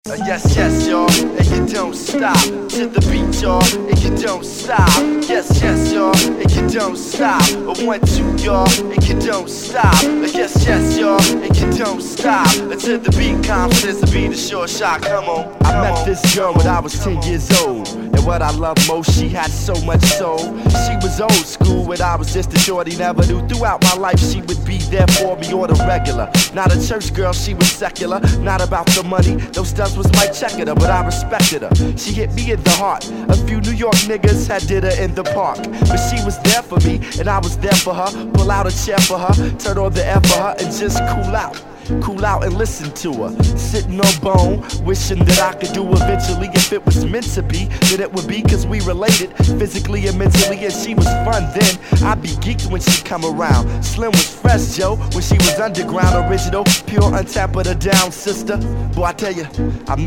Yes, yes, y'all, and you don't stop to the beat, y'all, and you don't stop. Yes, yes, y'all, and you don't stop. 1, 2, y'all, and you don't stop. Yes, yes, y'all, and you don't stop to the beat. Confidence to be the short shot. Come on. I met this girl when I was 10 years old, and what I love most, she had so much soul. She was old school when I was just a shorty, never knew. Throughout my life, she would be there for me on the regular. Not a church girl, she was secular. Not about the money, those stunts was my checking her, but I respected her. She hit me in the heart. A few New York niggas had did her in the park, but she was there for me, and I was there for her. Pull out a chair for her, turn on the air for her, and just cool out. Cool out and listen to her. Sitting on bone, wishing that I could do eventually. If it was meant to be, then it would be, cause we related physically and mentally. And she was fun then, I'd be geeked when she come around. Slim was fresh, Joe, when she was underground. Original, pure, untapped, but a down sister. Boy, I tell you, I